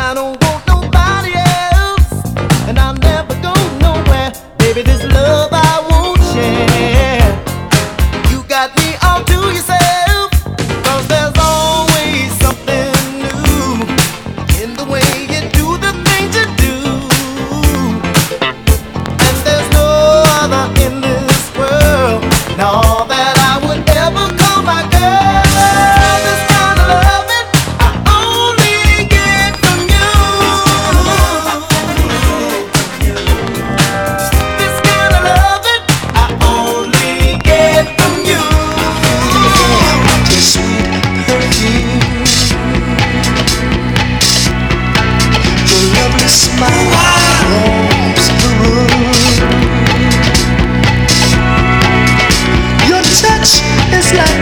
I don't want nobody else, and I'll never go nowhere. Baby, this love I won't share. You got me all to yourself, 'cause there's always something new in the way you do the things you do. And there's no other in this world, and all that I would ever call my girl. This kind of loving I only get from you. This kind of loving I only get from you. Your sweet perfume, your lovely smile warms the room. Your touch is like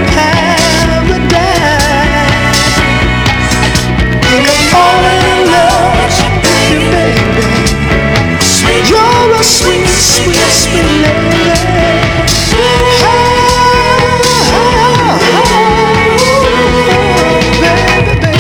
paradise. Think I'm falling in love with you, baby. You're a sweet, sweet, sweet lady. Baby, baby.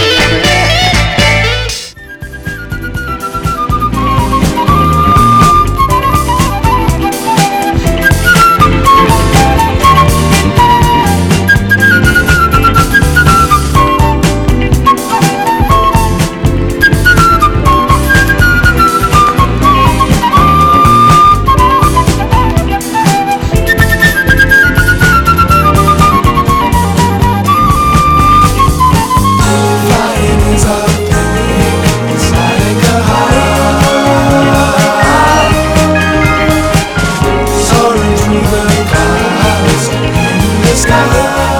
Flying is our it's like a heart soaring through the clouds in the sky.